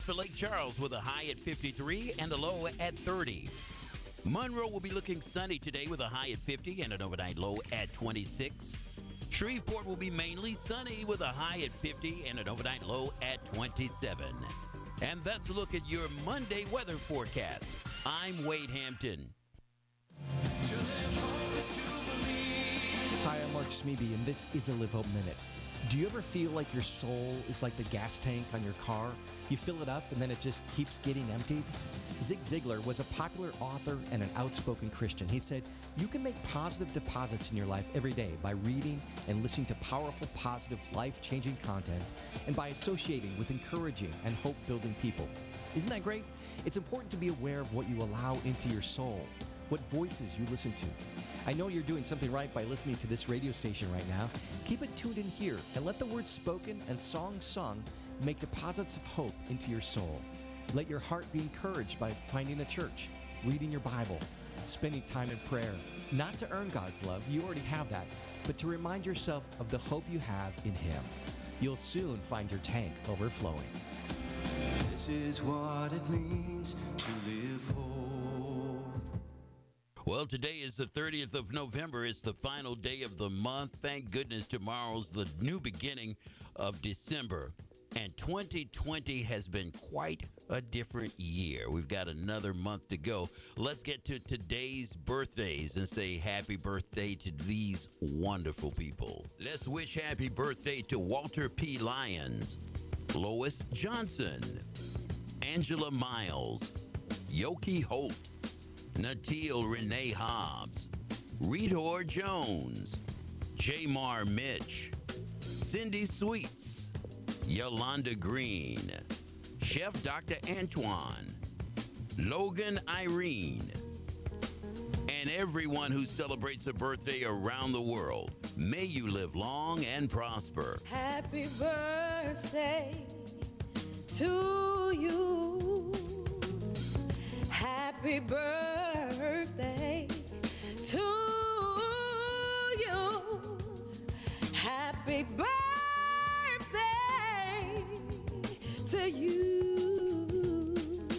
For Lake Charles with a high at 53 and a low at 30. Monroe will be looking sunny today with a high at 50 and an overnight low at 26. Shreveport will be mainly sunny with a high at 50 and an overnight low at 27. And that's a look at your Monday weather forecast. I'm Wade Hampton. Hi, I'm Mark Smeby, and this is a Live Hope Minute. Do you ever feel like your soul is like the gas tank on your car? You fill it up and then it just keeps getting emptied? Zig Ziglar was a popular author and an outspoken Christian. He said, you can make positive deposits in your life every day by reading and listening to powerful, positive, life-changing content and by associating with encouraging and hope-building people. Isn't that great? It's important to be aware of what you allow into your soul, what voices you listen to. I know you're doing something right by listening to this radio station right now. Keep it tuned in here and let the words spoken and songs sung make deposits of hope into your soul. Let your heart be encouraged by finding a church, reading your Bible, spending time in prayer. Not to earn God's love, you already have that, but to remind yourself of the hope you have in Him. You'll soon find your tank overflowing. This is what it means to live whole. Well, today is the 30th of November. It's the final day of the month. Thank goodness tomorrow's the new beginning of December. And 2020 has been quite a different year. We've got another month to go. Let's get to today's birthdays and say happy birthday to these wonderful people. Let's wish happy birthday to Walter P. Lyons, Lois Johnson, Angela Miles, Yoki Holt, Natil Renee Hobbs, Rita Jones, Jamar Mitch, Cindy Sweets, Yolanda Green, Chef Dr. Antoine, Logan Irene, and everyone who celebrates a birthday around the world. May you live long and prosper. Happy birthday to you. Happy birthday to you. Happy birthday to you.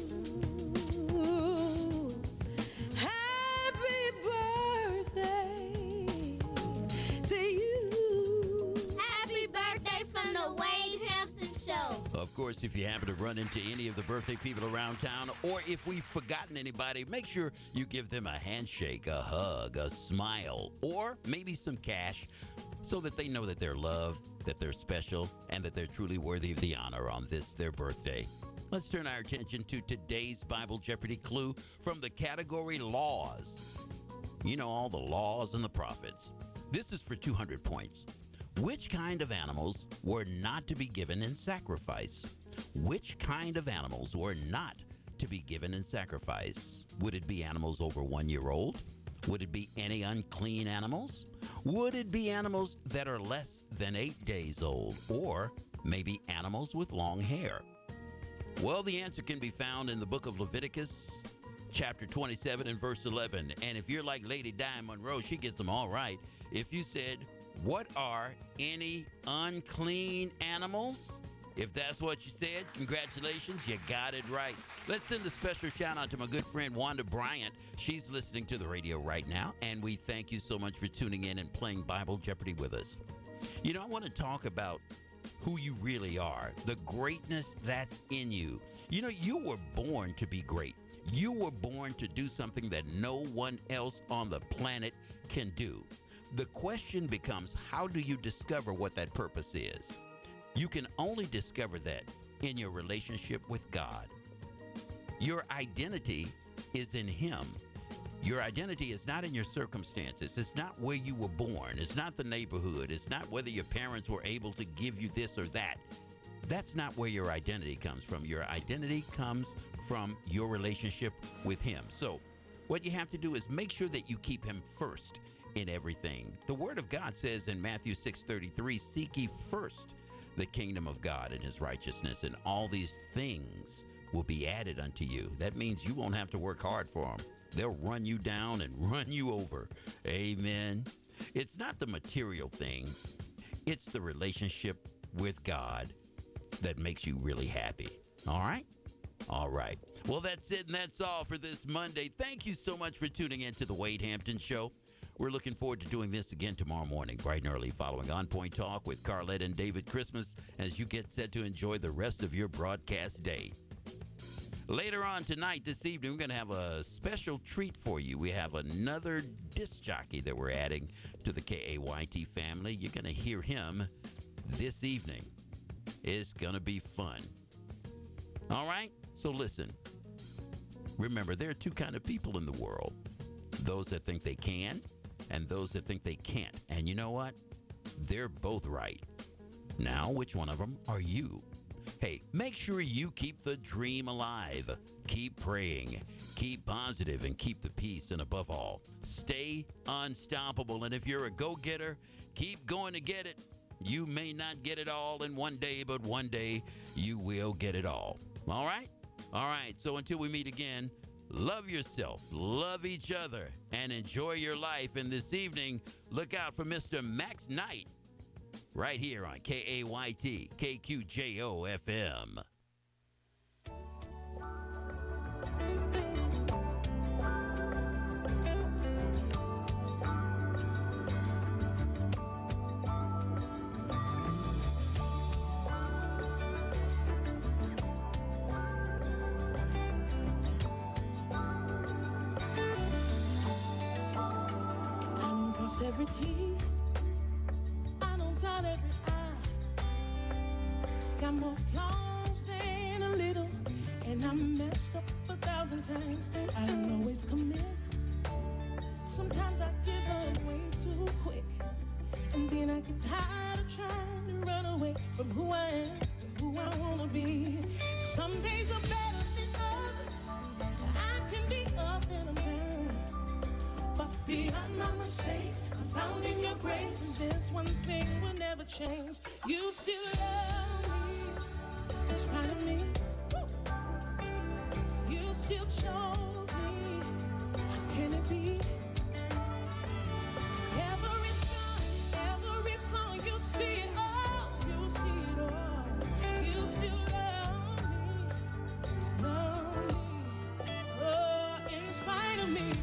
Happy birthday to you. Happy birthday from the Wade Hampton Show. Of course, if you happen to run into any of the birthday people around town, or if we've forgotten anybody, make sure you give them a handshake, a hug, a smile, or maybe some cash so that they know that they're loved, that they're special, and that they're truly worthy of the honor on this, their birthday. Let's turn our attention to today's Bible Jeopardy clue from the category laws. You know, all the laws and the prophets. This is for 200 points. Which kind of animals were not to be given in sacrifice? Which kind of animals were not to be given in sacrifice? Would it be animals over 1 year old? Would it be any unclean animals? Would it be animals that are less than 8 days old? Or maybe animals with long hair? Well, the answer can be found in the book of Leviticus, chapter 27 and verse 11. And if you're like Lady Di Monroe, she gets them all right. If you said, what are any unclean animals? If that's what you said, congratulations, you got it right. Let's send a special shout out to my good friend Wanda Bryant. She's listening to the radio right now, and we thank you so much for tuning in and playing Bible Jeopardy with us. You know, I want to talk about who you really are, the greatness that's in you. You know, you were born to be great. You were born to do something that no one else on the planet can do. The question becomes, how do you discover what that purpose is? You can only discover that in your relationship with God. Your identity is in Him. Your identity is not in your circumstances. It's not where you were born. It's not the neighborhood. It's not whether your parents were able to give you this or that. That's not where your identity comes from. Your identity comes from your relationship with Him. So what you have to do is make sure that you keep Him first in everything. The Word of God says in Matthew 6:33, seek ye first the kingdom of God and His righteousness, and all these things will be added unto you. That means you won't have to work hard for them. They'll run you down and run you over. Amen. It's not the material things. It's the relationship with God that makes you really happy. All right? All right. Well, that's it, and that's all for this Monday. Thank you so much for tuning in to the Wade Hampton Show. We're looking forward to doing this again tomorrow morning, bright and early, following On Point Talk with Carlette and David Christmas as you get set to enjoy the rest of your broadcast day. Later on tonight, this evening, we're going to have a special treat for you. We have another disc jockey that we're adding to the KAYT family. You're going to hear him this evening. It's going to be fun. All right? So listen. Remember, there are two kind of people in the world. Those that think they can and those that think they can't. And you know what? They're both right. Now, which one of them are you? Hey, make sure you keep the dream alive. Keep praying, keep positive, and keep the peace. And above all, stay unstoppable. And if you're a go-getter, keep going to get it. You may not get it all in one day, but one day you will get it all. All right? All right. So until we meet again, love yourself, love each other, and enjoy your life. And this evening, look out for Mr. Max Knight right here on KAYT, KQJO FM. Every T, I don't dot every I. Got more flaws than a little, and I messed up 1,000 times. I don't always commit. Sometimes I give up way too quick, and then I get tired of trying to run away from who I am to who I wanna be. Some days are better than others. I can be up and I'm down, but beyond my mistakes, I'm found in your grace. And there's one thing will never change. You still love me, in spite of me. You still chose me. How can it be? Every scar, every flaw, you see it all. You see it all. You still love me, love me. Oh, in spite of me.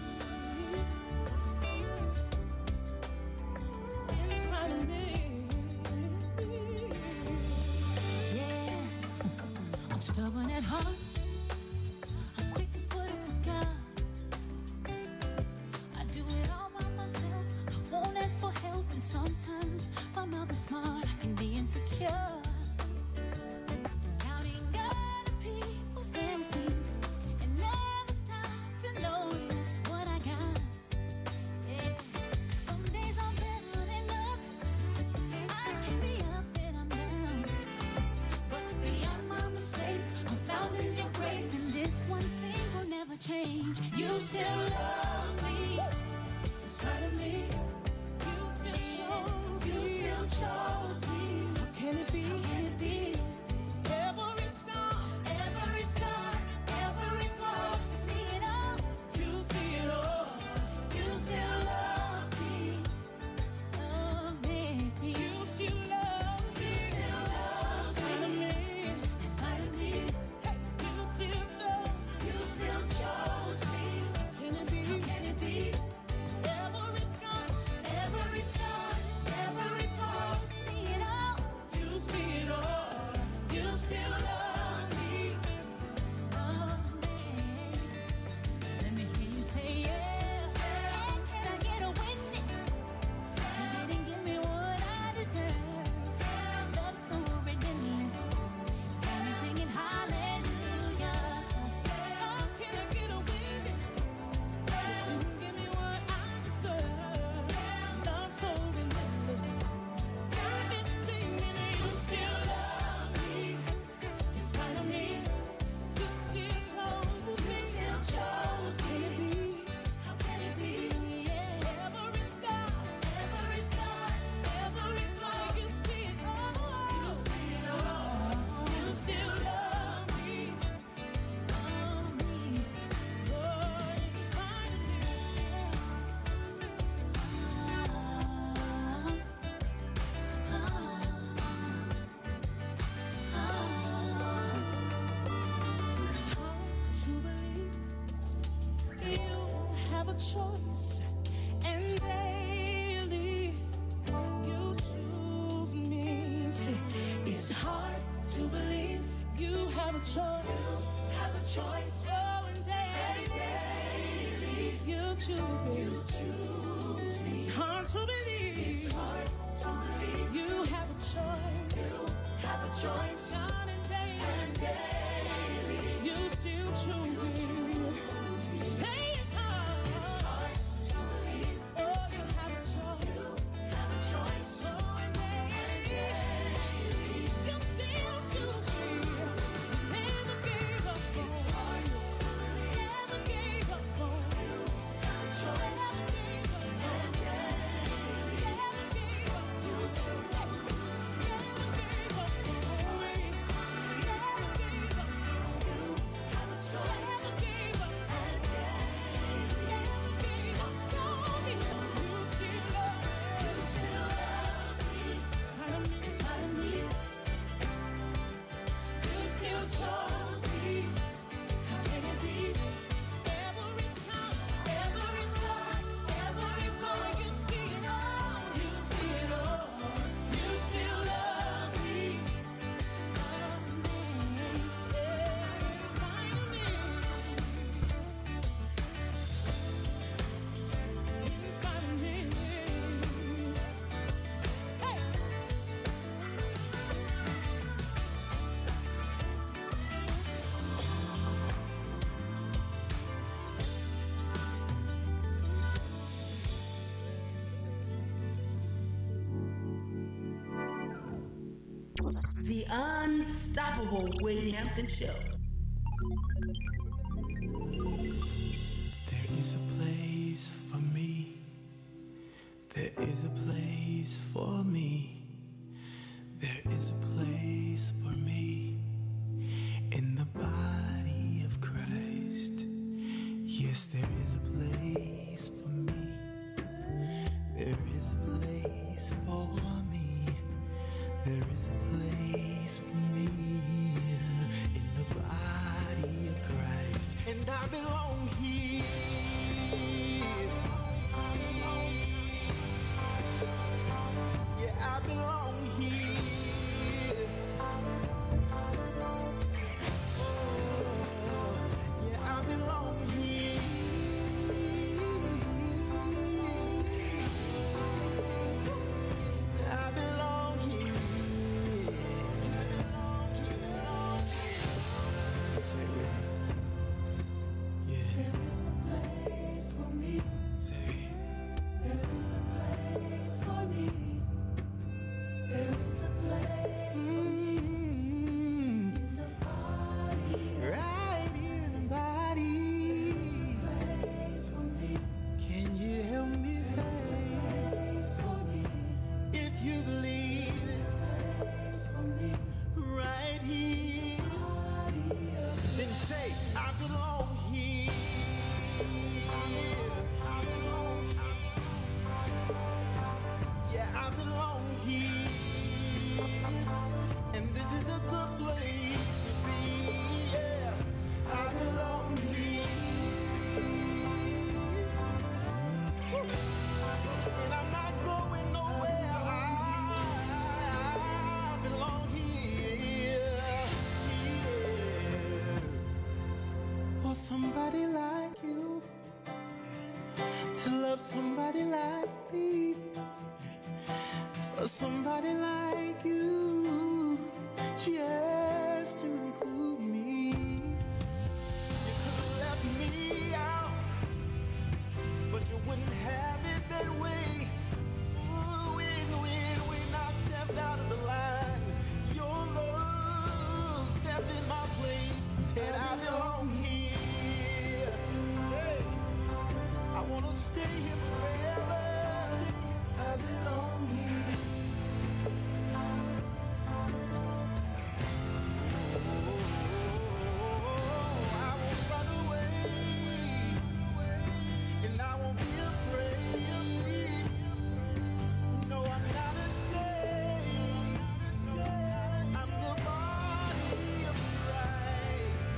Stubborn at heart, I'm quick to put up a guard. I do it all by myself, I won't ask for help. And sometimes my mouth is smart, I can be insecure. Doubting other people's blessings and never stop to notice what I got. Yeah. Some days I'm better than others. I can be up and I'm down, but beyond my mistakes, I'm found in your grace. And this one thing will never change. You still love me, in spite of me. You still chose me. How can it be? How can it be? Every scar, every flaw, you see it all. You see it all. You still love me, love me. You still love me, in spite of me, in spite of me. Hey, you still chose me. How can it be? How can it be? Every scar, every flaw, you a choice, and daily you choose me. See, it's hard to believe you have a choice. You have a choice. Oh, and daily you choose me. You choose me. It's hard to believe. It's hard to believe you have a choice. You have a choice. God, and daily you still choose me. Say it's hard. It's hard to believe. Oh, you have a choice. You have a choice. Oh, and daily you still choose me. Never gave up on. It's hard to believe. Never gave up on. You have a choice. Never gave up on. Never gave up. You choose. Never gave up on me. Never gave up. You have a choice. Never gave up. Never gave up on me. You still love me. You still love me. Inside of me. Inside of me. You still chose me. How can it be? Every stop, every start, every fall, you see it all. You see it all. You still love me. Inside of me. Inside of me. Hey. The Unstoppable Wade Hampton Show. There is a place for me. There is a place for me. There is a place for me in the body of Christ. Yes, there is a place for me. There is a place for me. There is a place for me in the body of Christ. And I belong here. Yeah, I belong here. Oh, yeah, I belong here. I belong here. Say it with me. Yeah. There is a place for me. Say. There is a place for me. There is a place for me in the body. Right in the body. Place for me. Can you help me say? Place for me. If you believe it, Place for me. right here, then say, I belong here. I belong. Yeah, I belong here. And this is a good place to be. Yeah, I belong here. And I'm not going nowhere. I belong here. For somebody like you to love somebody like me. For somebody like you just to include me. You could have left me out, but you wouldn't have it that way. Ooh, when I stepped out of the line, your love stepped in my place. Said I belong here. Hey, I wanna stay here